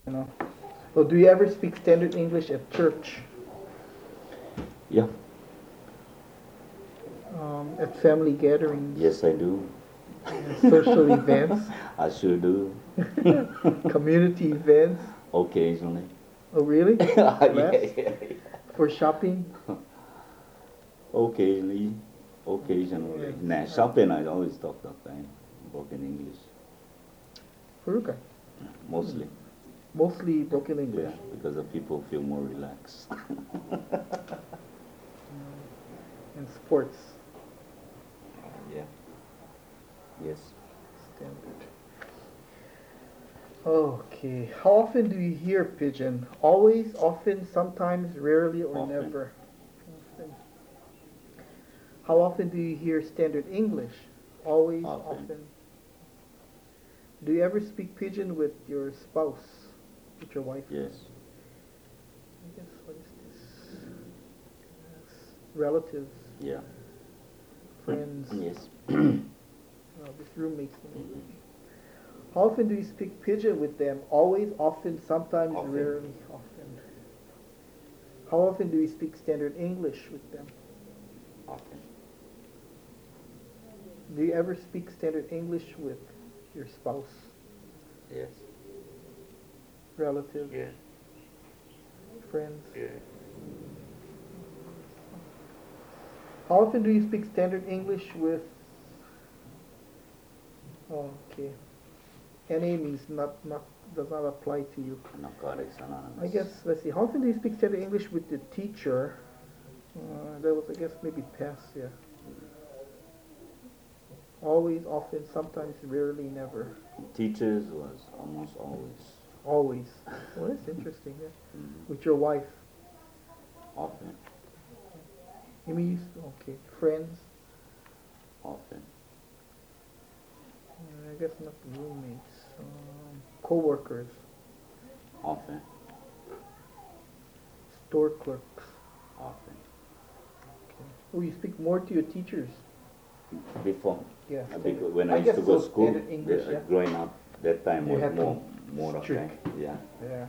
You know. Well, do you ever speak standard English at church? Yeah. At family gatherings? Yes, I do. Social events? I sure do. Community events? Occasionally. Oh, really? Yeah. For shopping? Occasionally. Yes. Nah, shopping I always talk that time. Broken English. Furuka. Mostly. Mostly broken English. Yeah, because the people feel more relaxed. And sports. Yeah. Yes. Standard. Okay. How often do you hear Pidgin? Always, often, sometimes, rarely, or Often. never? Often. How often do you hear standard English? Always, Often. often. Do you ever speak Pidgin with your spouse? With your wife? Yes. I guess, what is this? Yes. Relatives, Yeah. friends. Yes. This roommates. How often do you speak Pidgin with them? Always, often, sometimes, Often. rarely, often. How often do you speak standard English with them? Often. Do you ever speak standard English with your spouse, Yes. relative, Yeah. friends? Yeah. How often do you speak standard English with? Oh, okay. NA means does not apply to you. Narcotics Anonymous. I guess, let's see. How often do you speak standard English with the teacher? That was, I guess, maybe past, yeah. Always, often, sometimes, rarely, never. Teachers was almost always. Always. Well, that's interesting. Yeah. Mhm. With your wife. Often. You mean, okay, friends? Often. I guess not roommates. Co-workers. Often. Store clerks. Often. Okay. Oh, you speak more to your teachers? Before. Yeah. Because when I used guess to go so, to school, standard English, yeah. growing up, that time You was had to more of strict. that. Yeah. Yeah.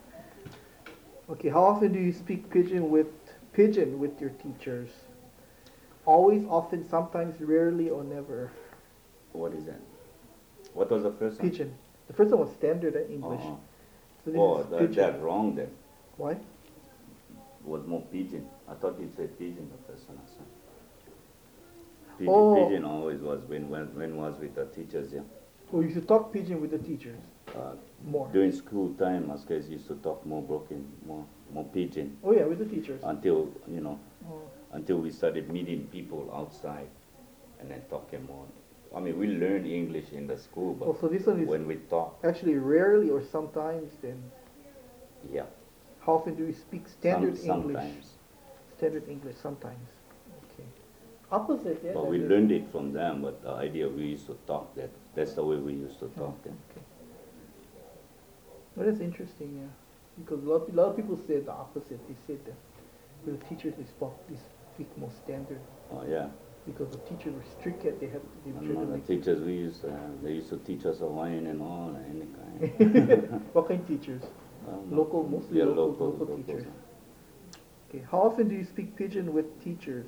Okay, how often do you speak Pidgin with your teachers? Always, often, sometimes, rarely, or never. What is that? What was the first one? Pidgin. The first one was standard English. Oh, So this oh is that, Pidgin. that wrong then. Why? Was more pigeon. I thought you said pigeon the first one. I said. Pigeon, Oh. pigeon always was when was with the teachers, yeah. Oh, you should talk Pidgin with the teachers more. During school time, us guys used to talk more broken, more pigeon Oh yeah, with the teachers. until Oh. until we started meeting people outside and then talking more. I mean, we learned English in the school, but Oh, so this one is when we talk, actually rarely or sometimes. Then yeah, how often do you speak standard English? sometimes. Standard English sometimes. Okay. Opposite, yeah. But that we is- learned it from them. But the idea we used to talk that's the way we used to Oh, talk then. okay. Well, that's interesting, yeah. Because a lot of people say the opposite. They say that with the teachers they speak more standard Oh yeah. because the teachers were strict. They had they And tried to the make. teachers we used to have, they used to teach us Hawaiian and all, and any kind. What kind of teachers? Local, mostly Yeah, local locals. teachers. Okay. How often do you speak Pidgin with teachers?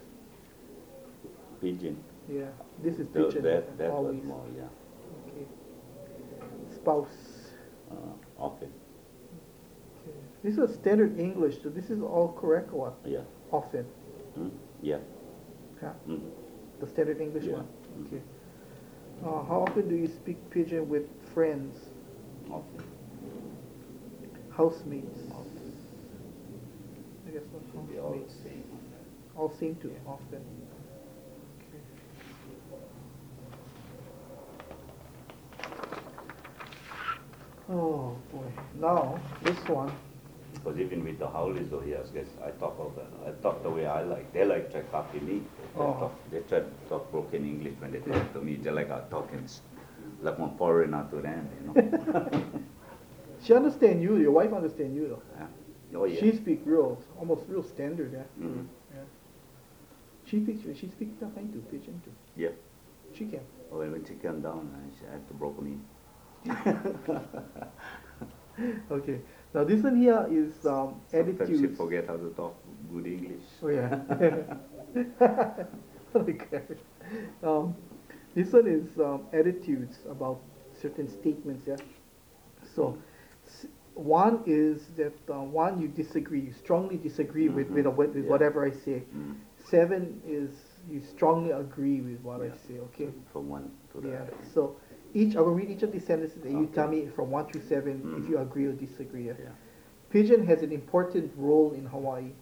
Pigeon. Yeah, this is That, Pidgin. that was always. more, yeah. Okay. Spouse. Okay. Okay. This is standard English, so this is all correct or what? Yeah. Often. Hmm? Yeah. Yeah. Mm. The standard English Yeah. one. Okay. How often do you speak Pidgin with friends, Often. housemates? I guess not Should be all the housemates. same on that. All seem to often. Okay. Oh boy. Now this one. Because even with the Howleys over here, I guess I talk the way I like. They like to copy me. They try to talk broken English when they talk to me. They like talking like one foreigner to them, She understand you. Your wife understand you though. Yeah. Oh yeah. She speak almost real standard. Yeah. Mhm. Yeah. She speaks that kind too, Pidgin too. Yeah. She can. When she came down, she had to broke me. Okay. Now this one here is Sometimes you attitudes. forget how to talk good English. Oh yeah. Okay. Um, this one is attitudes about certain statements. Yeah. So, one is that one you disagree, you strongly disagree with Yeah. whatever I say. Mm. 7 is you strongly agree with what I Yeah. say. Okay. From one to the Yeah. other. So each I will read each of these sentences and you Okay. tell me from 1 to 7 if you agree or disagree. Yeah? Yeah. Pigeon has an important role in Hawaii.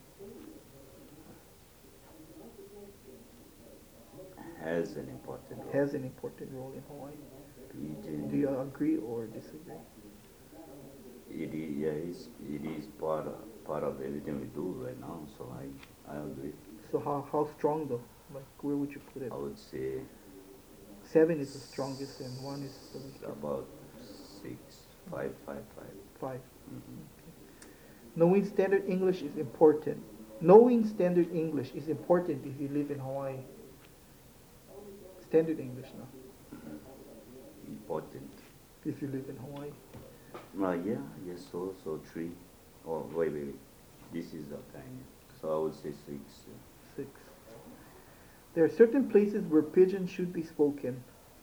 Has an important role. Has an important role in Hawaii. Pigeon. Do you agree or disagree? It is, yeah, it is part of everything we do right now. So I agree. So how strong though? Like where would you put it? I would say 7 is the strongest and 1 is the weakest. about 6, 5, 5, 5. 5. Mm-hmm. Knowing standard English is important. Knowing standard English is important if you live in Hawaii. Standard English now. Important. If you live in Hawaii. Yeah, yes, so 3. Oh, wait. This is the kind. So I would say 6. 6. There are certain places where pidgin should be spoken.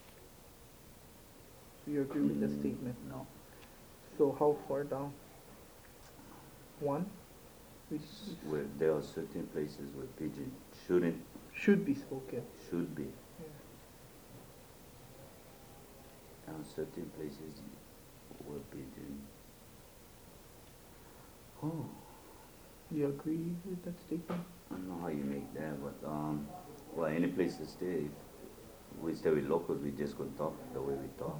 Do you agree with that statement? No. So how far down? 1? Where there are certain places where pigeon shouldn't, Should be spoken. should be. Yeah. And certain places where pigeon. Oh, You agree with that statement? I don't know how you make that, but well, any place to stay. If we stay with locals, we just gonna talk the way we talk.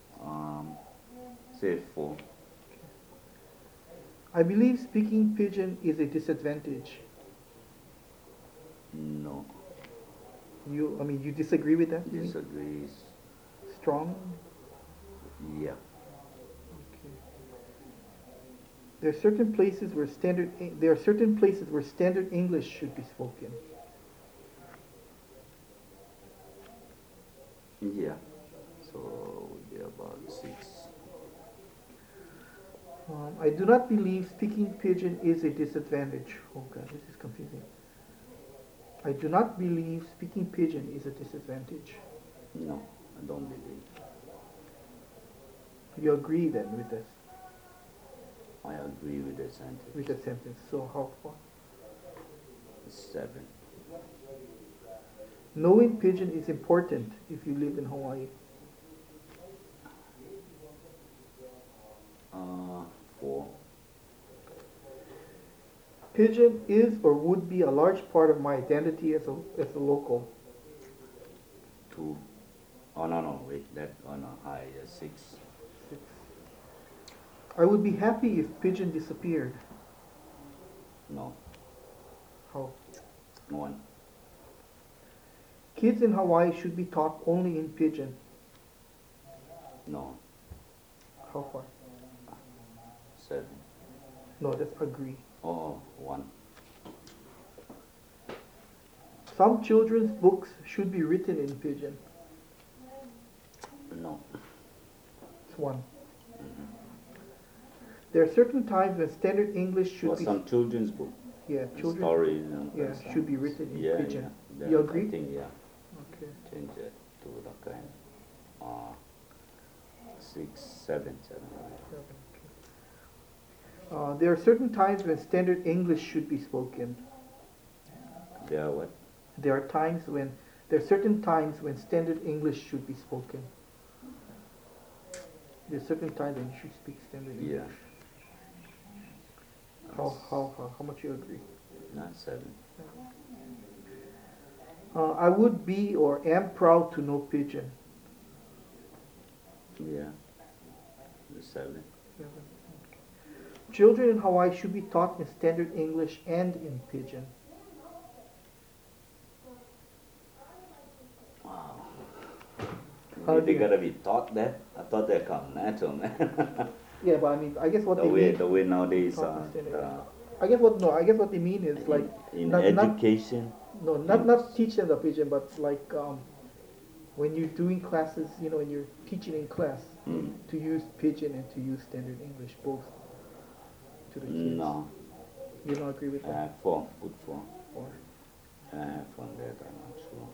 Say 4. I believe speaking pidgin is a disadvantage. No. You disagree with that? you mean? Disagrees. Strong? Yeah. Okay. There are certain places where standard English should be spoken. Yeah. So would be about 6. I do not believe speaking pidgin is a disadvantage. Oh God, this is confusing. I do not believe speaking pidgin is a disadvantage. No, I don't believe. You agree then with this, I agree with the sentence. with that sentence. So how far? 7. Knowing pidgin is important if you live in Hawaii. 4. Pidgin is or would be a large part of my identity as a local. 2. Oh no, wait, that on a high 6. 6. I would be happy if pidgin disappeared. No, How? 1. Kids in Hawaii should be taught only in pidgin. No, How far? 7. No, that's agree. Oh, 1. Some children's books should be written in pidgin. No. It's 1. There are certain times when standard English should For be some children's book, children stories and should be written in yeah, pidgin. Yeah. You agree? I think, yeah. Okay. Change it to the kind. 6, 7. There are certain times when standard English should be spoken. They are what? There are certain times when standard English should be spoken. There are certain times when you should speak standard English. Yeah. How much you agree? Not 7. I would be or am proud to know pidgin. Yeah. The 7. Children in Hawaii should be taught in standard English and in pidgin. Wow. How They do you- gotta be taught that? I thought they come natural, man. Yeah, but I mean, I guess what the they way mean. the way nowadays Taught in standard. I guess what they mean is like in not- education. not teach them the pidgin, but like when you're doing classes, when you're teaching in class, Mm. to use Pidgin and to use Standard English both to the kids. No. You don't agree with that? Put four. Or From that, I'm not sure.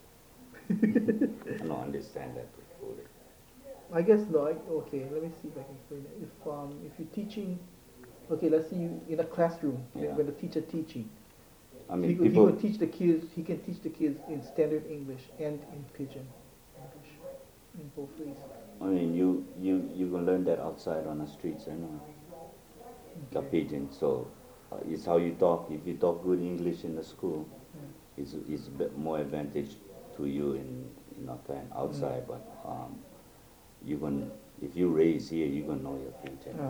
I don't understand that fully. I guess no. Okay, let me see if I can explain it. If you're teaching, okay, let's see you in a classroom Yeah. when the teacher teaching. I mean, He people. can teach the kids. He can teach the kids in Standard English and in Pidgin English, in both ways. I mean, you can learn that outside on the streets anyway. The Pidgin. So it's how you talk. If you talk good English in the school, it's a bit more advantage to you in outside. But you can, if you raise here, you can know your Pidgin.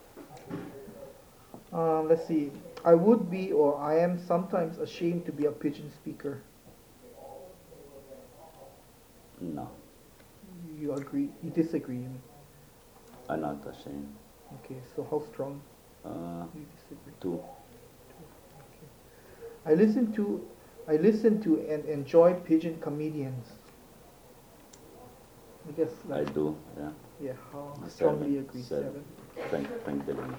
Let's see. I would be or I am sometimes ashamed to be a Pidgin speaker. No, You agree? You disagree? You mean? I'm not ashamed. Okay. So how strong you disagree? 2. I listen to and enjoy Pidgin comedians. I guess I like do. Yeah. yeah. How 7, strongly agree? 7. Frank Dillon.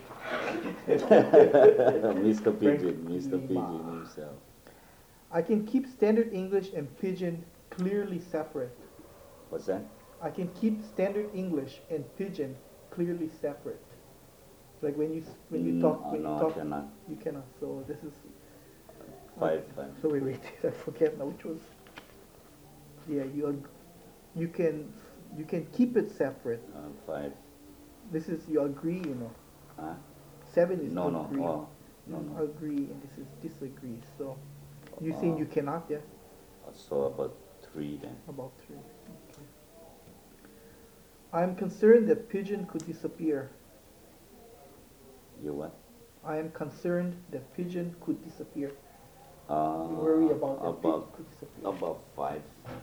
Mr. Pidgin, Mr. Pidgin himself. I can keep Standard English and Pidgin clearly separate. What's that? I can keep Standard English and Pidgin clearly separate. Like when you talk, I cannot. you cannot. So this is 5. So wait, I forget now which was. Yeah, you can keep it separate. 5. This is you agree, Huh? 7 is No. agree. Oh, no. Agree, and this is disagree. So you saying you cannot, yeah? So about 3 then. About 3. Okay. I am concerned that Pidgin could disappear. You what? I am concerned that Pidgin could disappear. You You worry about that Pidgin could disappear. About 5.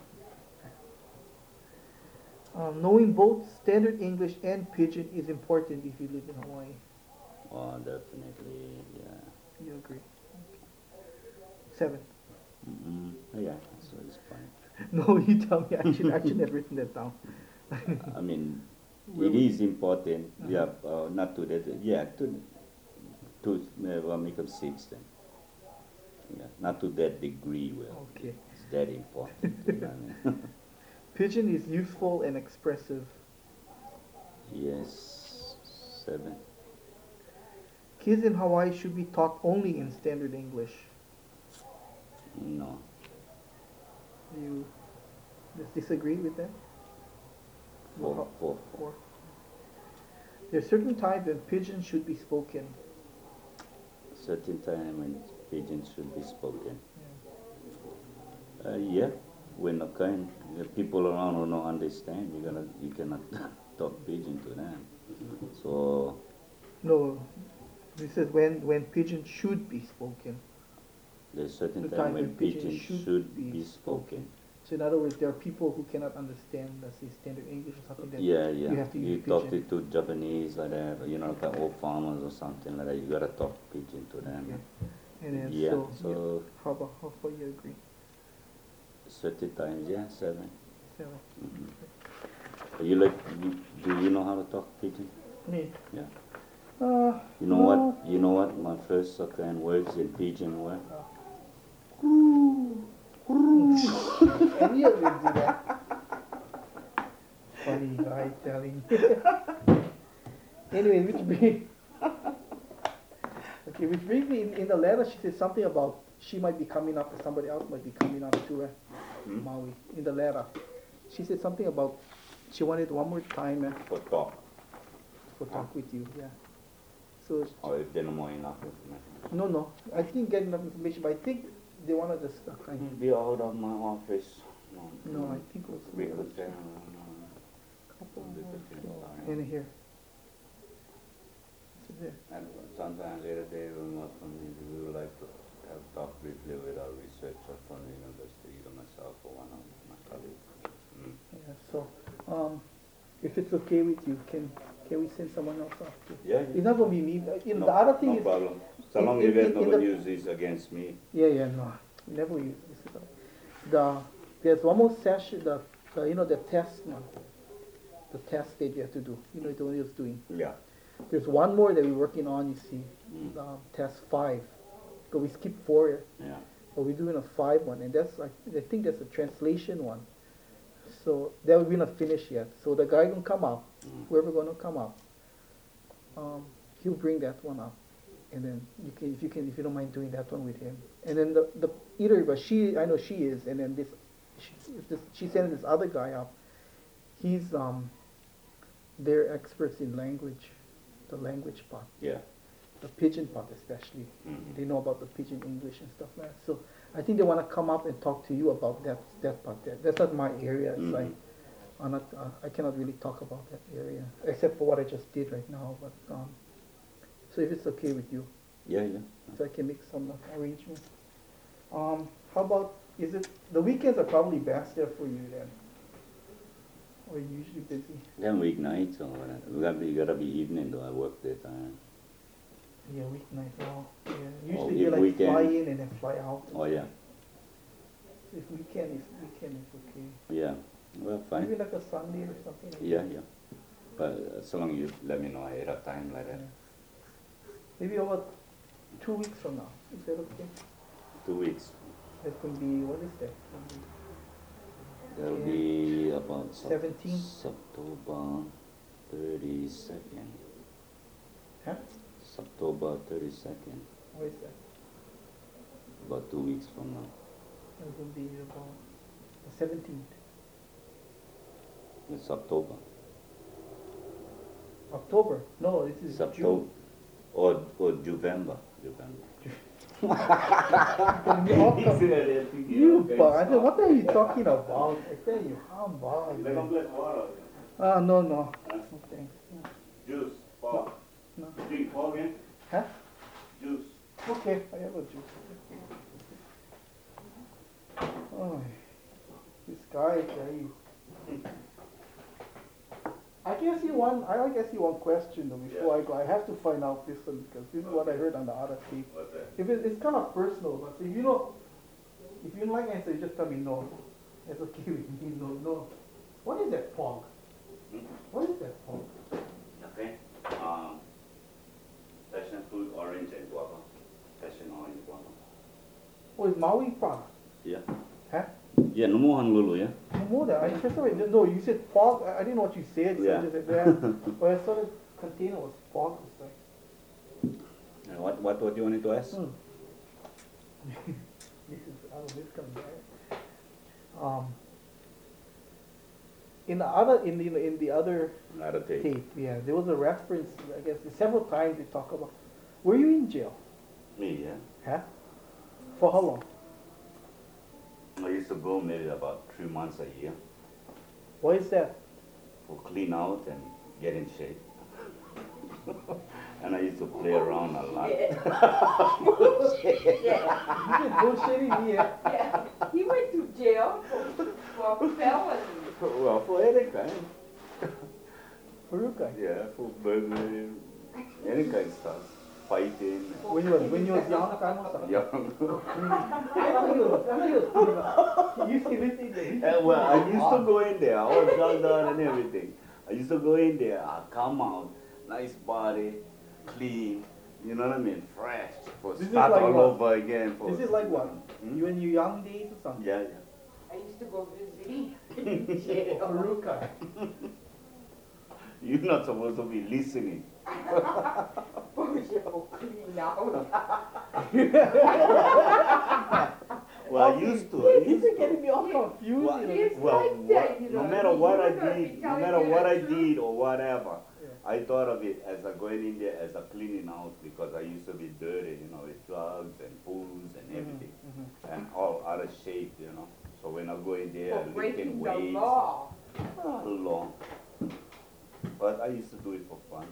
Knowing both Standard English and Pidgin is important if you live in Hawaii. Oh, definitely, yeah. You agree? Okay. 7. Yeah, so it's fine. No, you tell me. I should have written that down. I mean, Well, it is important. Yeah, not to that. Yeah, to make them 6 then. Yeah, not to that degree. Well, Okay. it's that important. You know what I mean? Pidgin is useful and expressive. Yes, 7. Kids in Hawaii should be taught only in Standard English. No. You disagree with that? 4. 4. There are certain times when Pidgin should be spoken. Certain time when Pidgin should be spoken. Yeah, when the people around who don't understand, you cannot talk Pidgin to them. So No, this is when Pidgin should be spoken. there's certain The time when Pidgin should be be spoken. So in other words, there are people who cannot understand, let's say, Standard English or something that Yeah. you have to You use talk Pidgin. to Japanese like that, like old farmers or something like that. You gotta talk Pidgin to them. Okay. And then Yeah. so So how far you agree? certain times, yeah, 7. 7. Do you know how to talk Pidgin? Me? Yeah. You no. know what? My first second words in Pidgin were. And you will do that. Funny guy telling. Anyway, which brings me in the letter. She said something about she might be coming up, or somebody else might be coming up to Maui. In the letter, she said something about she wanted one more time For talk. for talk with you. Yeah. So Or if they know more enough information. no, I didn't get enough information, but I think they wanted us. Be out of my office. No, I think it was Because then, couple because more. In here. This is it. and sometimes later they will not from me. We would like to have talk briefly with our researcher from the university, either myself or one of my colleagues. Yeah, so if it's okay with you, can we send someone else off? Yeah. It's not gonna be me. No, The other thing no is problem. So long in- you guys in never the- use this against me. no, we never use this. There's one more session. the test one, the test that you have to do. The one he was doing. Yeah. There's one more that we're working on. You see, test 5. Because we skipped 4. Yeah. But we're doing a 5 one, and that's I think that's a translation one. So that we're not finished yet. So the guy gonna come up, whoever gonna come up, he'll bring that one up, and then if you don't mind doing that one with him. And then the either but I know she is, and then she sends this other guy up. He's they're experts in language, the language part. Yeah. The pidgin part especially. Mm-hmm. They know about the pidgin English and stuff like that. So I think they want to come up and talk to you about that part. That's not my area. It's like I cannot really talk about that area except for what I just did right now. But so if it's okay with you, Yeah. so I can make some arrangements. How about the weekends are probably best there for you then? Or are you usually busy? Then weeknights or whatever. You gotta be evening though. I work that time. Yeah, weeknight. Well, yeah. Or Usually they like weekend. fly in and then fly out. Oh yeah. If weekend is okay. Yeah. Well, fine. Maybe like a Sunday or something. Like Yeah. But so long you let me know ahead of time like that. Yeah. Maybe about 2 weeks from now. Is that okay? 2 weeks. That's going to be, what is that? That'll be about 17? October 32nd. Huh? October 32nd. What is that? About 2 weeks from now. It's going to be about the 17th. It's October. October? No, this is It's October. June. Or November. You, but what are you talking about? I tell you, how about? No. No thanks. Juice, Paul. No. Drink, Paul again? Huh? Juice. Okay, I have a juice. Oh, this guy, I tell you. I guess you want question though before I go. I have to find out this one because this is what I heard on the other tape. What's that? If it's kind of personal, but if you don't like answer, just tell me no. That's okay with me. No. What is that fog? What is that fog? Okay. Passion fruit, orange and guava. Passion orange guava. Oh, it's Maui fog. Yeah. Huh? Yeah, no more Honolulu, yeah? No more than I first of all, no, you said fog. I didn't know what you said. So Yeah. I just said that. But I saw the container was fog. It's like, And what do you wanted to ask? This comes back. In the other Another tape. tape, yeah, there was a reference. I guess several times they talk about. Were you in jail? Me, yeah. Huh? For how long? I used to go maybe about 3 months a year What is that? for clean out and get in shape. And I used to play around a lot. You said bullshitting me. Yeah, he went to jail for felony. Well, for any kind. Haruka. Yeah, for burglary, any kind of stuff. Fighting. When you was young, Young. I know you was pretty much. You used to live in there. Well, I used to go in there. I was drugged out and everything. I used to go in there. I come out, nice body, clean. You know what I mean? Fresh. For This is start like all what? over again. For This is like what? Hmm? You in your young days or something? Yeah. I used to go visit him in jail. Haruka. You're not supposed to be listening. Jail clean out. Well, I used to. This is getting me all confused. Well, It's well, like that, you no know. matter what I You're gonna be did, no telling matter me what the I truth. did or whatever, Yeah. I thought of it as a going in there as a cleaning out because I used to be dirty, with drugs and booze and everything, and all out of shape, So when I go in there, For lifting breaking the weights, law. not law, but I used to do it for fun.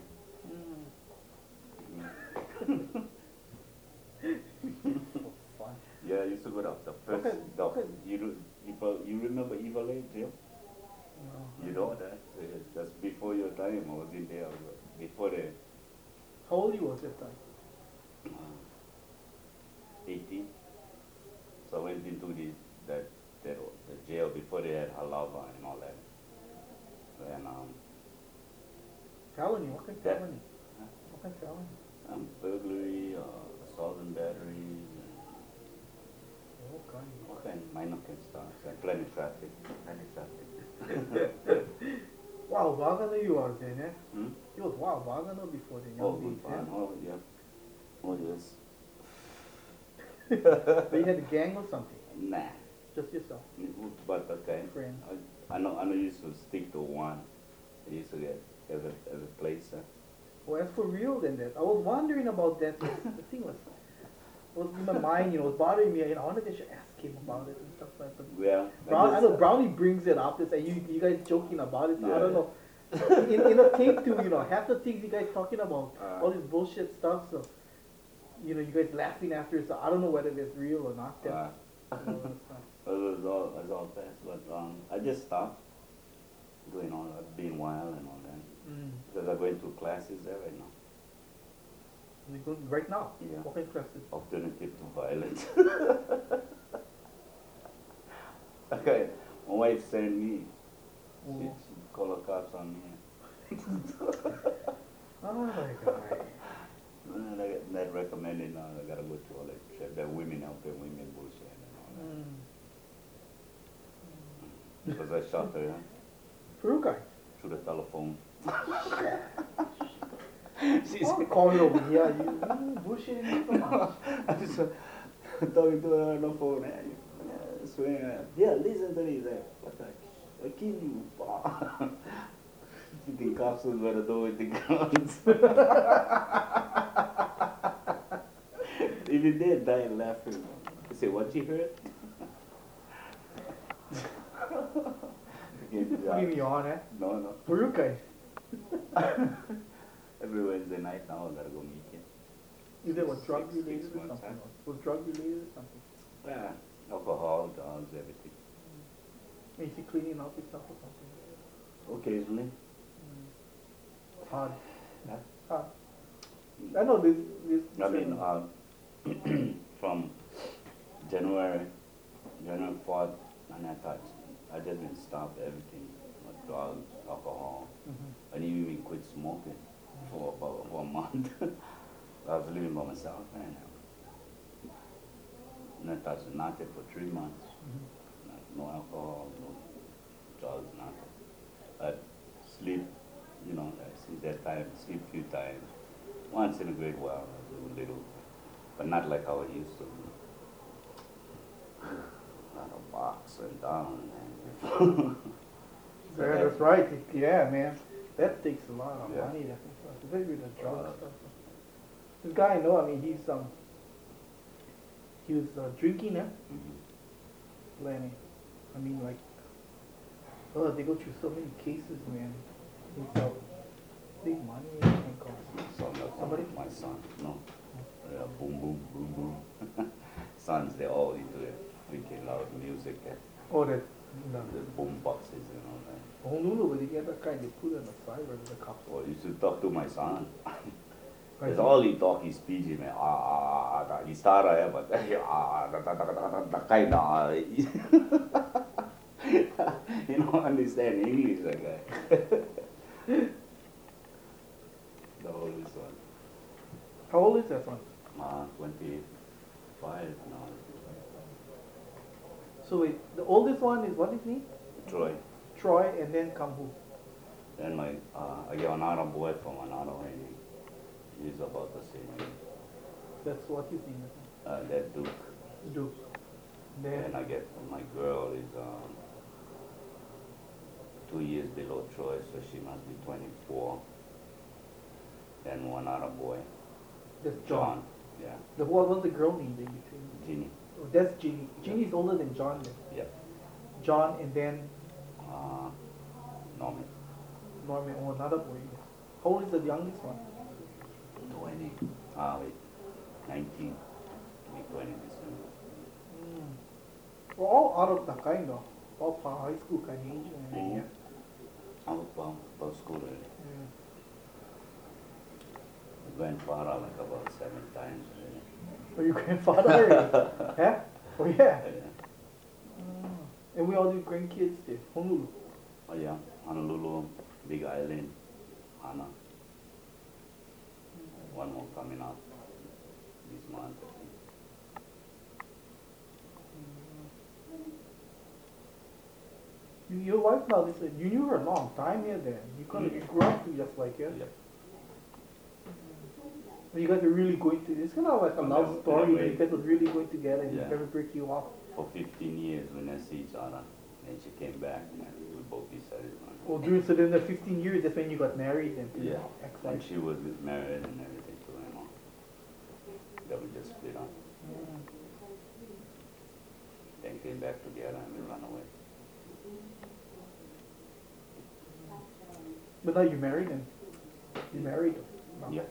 Fun. Yeah, I used to go to the first. Okay. You remember Evil Age, Jill? You know that? That's before your time. I was in there before the How old you was that time? 18. So I went into the jail before they had halava and all that. And Felony? What kind of That- felony? What kind of felony? burglary, assault and battery, Okay. all kind of minor kind of stuff, and plenty traffic. Wow, Wagano you are then, eh? Hmm? You was wow, Wagano before the Oh, young good days, fun. eh? Oh, yeah. Oh, yes. But you had a gang or something? Nah. Just yourself? But okay. Friends? I know used to stick to one. I used to get every place. Well, as for real then that, I was wondering about that. The thing was in my mind, you know, it was bothering me. You know, I wanted to ask him about it and stuff like that. Well, I know Brownie brings it up. It's like you guys joking about it. So I Yeah. don't know. in a tape too, you know, half the things you guys talking about, all this bullshit stuff. So, you know, you guys laughing after. So I don't know whether it's real or not. Then. You know, it's, it was all fast, but I just stopped doing all that, being wild and all that. Because I'm going to classes there right now. You go right now. Yeah. What kind of classes? Alternative to violence. Okay, my wife sent me. She called the cops on me. Oh my God. And I get that recommended now. I gotta go to all that shit. That women helping women bullshit and all that. Because I shot her Furukai. through the telephone. I'll call you over here. You bullshitting me so much. I was talking to her on the phone. Swinging at her. Yeah, listen to me. What the? I kill you. You think cops was gonna do with the guns? Even they died laughing. I said, what you heard? You're putting me on, eh? No. Furukai. Every Wednesday night now I gotta go meet you. Is it what, drug Six related or months, something? Was drug related or something? Yeah, alcohol, drugs, everything. Is he cleaning up his stuff or something? Occasionally. It's hard. Yeah. It's hard. I know this. I mean, from January 4th, and I just been stopped everything, drugs, alcohol. I didn't even quit smoking for about a month. I was living by myself, and I touched nothing for 3 months. No alcohol, no drugs, nothing. I sleep, you know, I see that time, sleep a few times. Once in a great while, I do a little, but not like how I used to. Not a box and down. Yeah, that's right. Yeah, man. That takes a lot of Yeah. money. Especially with the drug stuff. This guy I know, I mean, he was drinking, Lenny. I mean, like, they go through so many cases, man. It's big money and cost. Somebody? My son, no. Boom, boom, boom, boom. Sons, they're all into it. Freaking loud music and Oh, that. No. the boom boxes and all that. Oh, no, but they get that kind, they put it on the side where the cops. Well, you should talk to my son. Right. That's all he talk, he speechy, man. He started, but kind of, you don't understand English, that guy. The oldest one. How old is that one? 25 now. So wait, the oldest one is what is he? Troy. Troy, and then come who? Then I get another boy from another one. He's about the same age. That's what his name is. That Duke. Duke. Then And I get my girl is 2 years below Troy, so she must be 24. Then one other boy, that's John. Yeah, What was the girl name in between? Ginny. Oh, that's Ginny. Ginny's older than John then. Yep. John and then Norman. Norman, or another boy. How old is the youngest one? 20. 19. Be 20 December. We're all out of the kind of, all high school kind of age. Mhm. I was about school already. Yeah. I went far like about 7 times already. Oh, your grandfather already? Huh? Oh, yeah. Yeah. And we all do grandkids there. Honolulu. Oh yeah, Honolulu, Big Island, Hana. One more coming up this month. Your wife now, they said, you knew her a long time here then. You kind of grew up just like her. Yep. But you guys are really going to, it's kind of like a love story. You guys are really going together and Yeah. never break you off. For 15 years we didn't see each other. And she came back and we both decided. Well, so then the 15 years, that's when you got married then. To Yeah. your And ex-wife. she was married and everything to him. Then we just split up. Then came back together and we ran away. But now you're married and you married. Now. Yeah.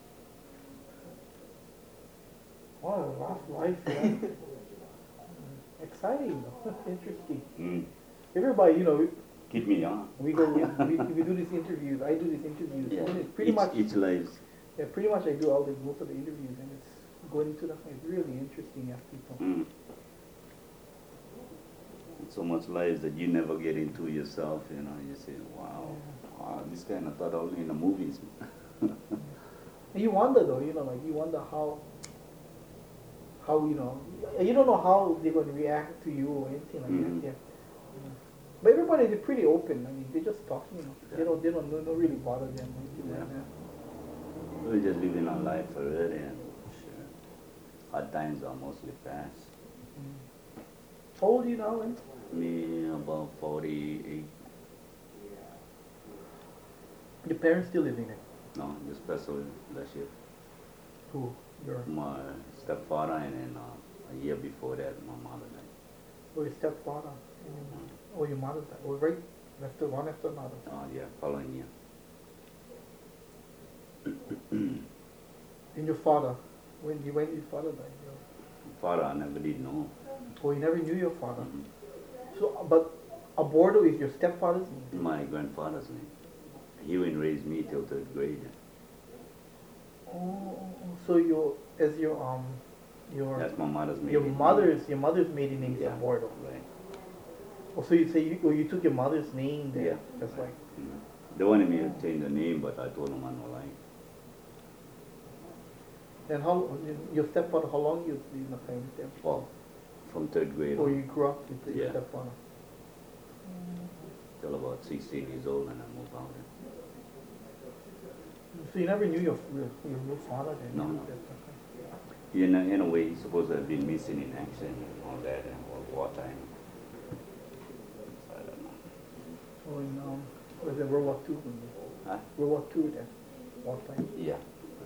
Wow, rough life, yeah. Exciting though, interesting. Mm. Everybody, you know, Keep me young. we do these interviews, I do these interviews. Yeah. And it's pretty much, Each lives. yeah, pretty much I do all the, most of the interviews and it's going into the, it's really interesting as people. Mm. So much lives that you never get into yourself, you know, you say, wow, this kind of thought only in the movies. And you wonder though, you know, like you wonder how, you know, you don't know how they're going to react to you or anything like Mhm. that. Yeah. But everybody, they're pretty open. I mean, they just talk, you know. Yeah. They don't really bother them or anything like Yeah. that. We're just living our life for it, and sure, hard times are mostly past. How old are you now, Lynn? Me, about 48. Your parents still living there? No, just passed away last year. Who? Your, My stepfather, and then a year before that, my mother died. or your stepfather? And your mother? Or your mother died? Or right after one after another? Oh, yeah, following year. And your father? When your father died? Father, I never did know. Oh, you never knew your father? Mhm. So, but Abordo is your stepfather's name? My grandfather's name. He wouldn't raise me till 3rd grade. Oh, so your That's my mother's maiden your name. mother's maiden name is Yeah, Abordo. right. Oh, so you say you took your mother's name there? Yeah. That's like. Mhm. They wanted me to change the name, but I told them I don't like. And how your stepfather? How long you in the family there? Well, from 3rd grade Or on you grew up with your Yeah. stepfather? till about 16 years old, and I moved out. So you never knew your real father then? No, no. That's okay. In a way, he's supposed to have been missing in action and all that, and wartime. I don't know. So in was it World War II? Huh? World War II then, wartime. Yeah.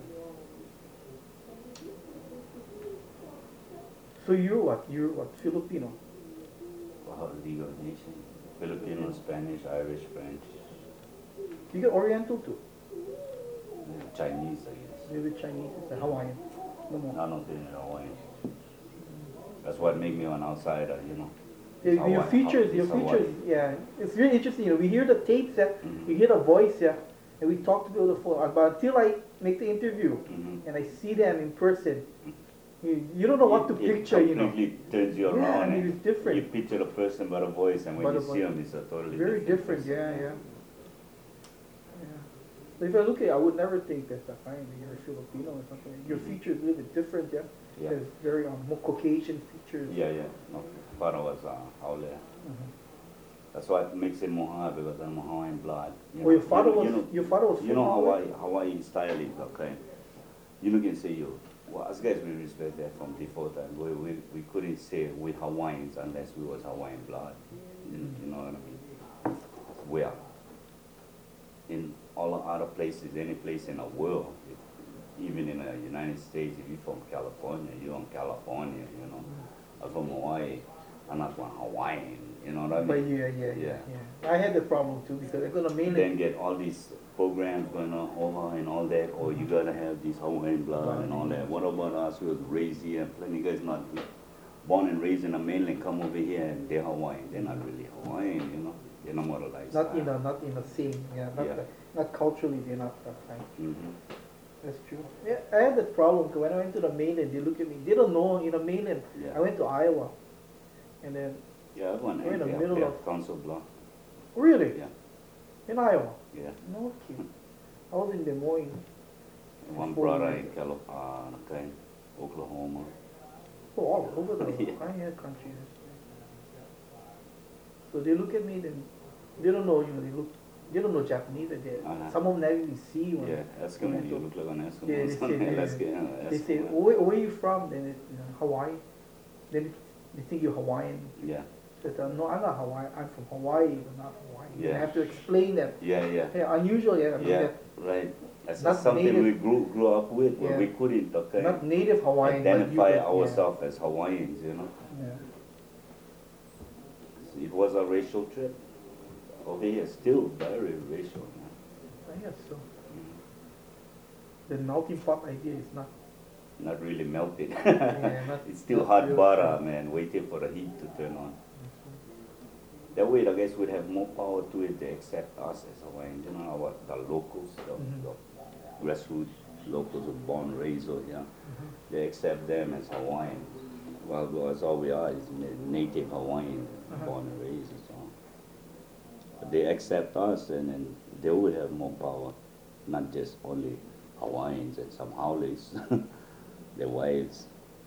So you're what? Filipino? Well, legal nation. Filipino, Spanish, Irish, French, You get Oriental too? Chinese, I guess. Maybe Chinese, it's Hawaiian. No more. None of them are Hawaiian. That's what make me an outsider, you know. Your Hawaii- features, it's your features, Hawaii. yeah. It's really interesting. You know, we hear the tapes, yeah. Mhm. We hear the voice, yeah, and we talk to people on the phone. But until I make the interview Mhm. and I see them in person, you don't know what to picture, you know. It completely turns you Yeah, around. I mean, and it's different. You picture the person by the voice, and By when the you see voice. them, it's a totally Very different, person. yeah. So if I look at it, I would never think that you're a Filipino or something. Your Mhm. features a little bit different, yeah. Yeah. There's very more Caucasian features. Yeah. No, father was Haole. Mhm. That's what makes it more hard, because I'm Hawaiian blood. Oh, your father was You know from Hawaii style is okay. You look and say well, as guys we respect that from before time. We couldn't say we Hawaiians unless we was Hawaiian blood. You know what I mean? We are. In all other places, any place in the world, even in the United States, if you're from California, you're from California, you know. I'm from Hawaii, I'm not from Hawaiian, you know what I But mean? yeah. I had the problem too because I'm gonna mainly. Then get all these programs going on over and all that, or you gotta have this Hawaiian blood and all that. What about us who was raised here? Plenty of guys not born and raised in the mainland come over here and they're Hawaiian. They're not really Hawaiian, you know. They're not moralized. Not in the same, not culturally, they're not that kind. Mm-hmm. That's true. Yeah, I had that problem because when I went to the mainland, they look at me. They don't know in the mainland. Yeah. I went to Iowa, and then Yeah, one We're in the area middle there, of- Council Bluff. Really? Yeah, In Iowa? yeah. No kidding. I was in Des Moines. One Before brother you- in California, Oklahoma. Oh, all over the Yeah. pioneer countries. So they look at me, then they don't know, they don't know Japanese. Some of them never even see one. Yeah, Eskimo, you look like an Eskimo. Yeah, they say, Let's get they say, Eskimo. where are you from? Then it's Hawaii. Then they think you're Hawaiian. Yeah, But no, I'm not Hawaiian. I'm from Hawaii, but not Hawaii. You Yeah. have to explain that. yeah, yeah. Yeah, unusual, yeah. I mean, Yeah, that right. That's Not something native. we grew up with, where Yeah. we couldn't not native Hawaiian, identify but you could, ourselves as Hawaiians, you know. Yeah. It was a racial trip. Over here, still very racial. I guess so. The melting pot idea is not. Not really melted. not- It's still not hot real butter, true. man, waiting for the heat to turn on. That way, I guess we'd have more power to it. They accept us as Hawaiians, you know, what the locals, Mhm. the grassroots locals who are born and raised over here. They accept them as Hawaiians. Well, that's all we are, is native Hawaiian, born and raised and so on. But they accept us, and then they will have more power, not just only Hawaiians and some Howleys, their wives.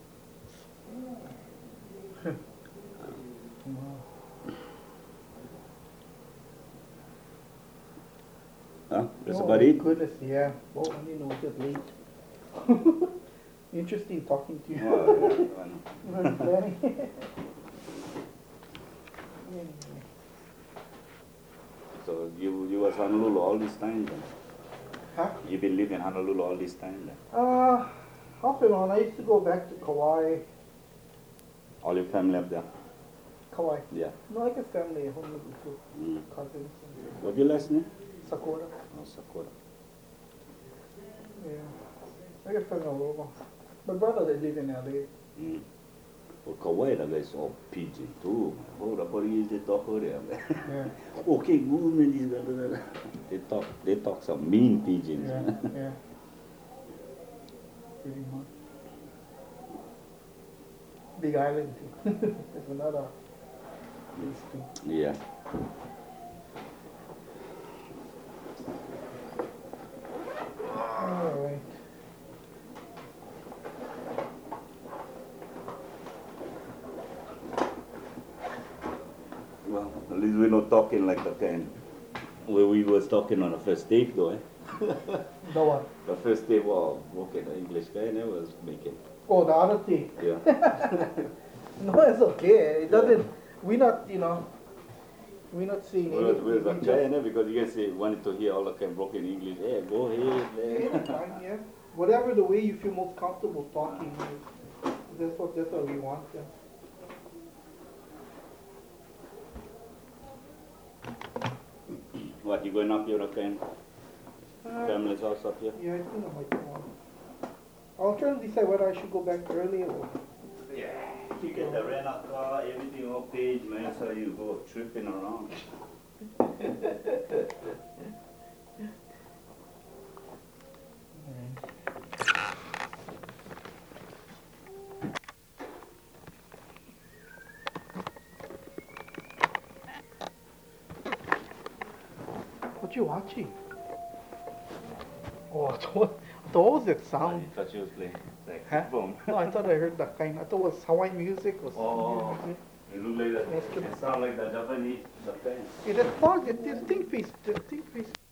Huh? That's Oh, about it? Goodness, yeah. Well, I didn't know it was late. Interesting talking to you. Oh, yeah, I know. Danny. So you was Honolulu all this time then? Huh? You've been living in Honolulu all this time then? Off and on. I used to go back to Kauai. All your family up there? Kauai. Yeah. No, I got family at Honolulu too. Mm. Cousins. What's your last name? Sakura. Oh, Sakura. Yeah. I got family all over. My brother, they live in LA. Mm. Well, Kauai, I guess, all pidgin too. Oh, the Portuguese, they talk over there. Yeah. Okay, movement is they talk some mean pigeons. Yeah. Yeah. Pretty much. Big Island too. There's another place too. Yeah. All right. Well, at least we're not talking like the kind where we was talking on the first date though, eh? The what? The first date, well, okay, the English guy never was making. Oh, the other thing. Yeah. No, it's okay. It doesn't. We're not, we're not seeing Well, anything. we're We the guy, eh? Because you can say, wanted to hear all the kind of broken English. Hey, go ahead, Yeah, man. fine, yeah. Whatever the way you feel most comfortable talking, that's what we want. Yeah. What, you going up here again? Family's house up here? Yeah, I think I might go on. I'll try to decide whether I should go back early or. Yeah. You get the rental car, everything all paid, man, so you go tripping around. What you watching? Oh, what was that I sound? thought you was playing Huh? saxophone. No, I thought I heard that kind. I thought it was Hawaiian music or Oh. something. It look like that. That's good. It sound like the Japanese, the band. Yeah, that fog, that thing face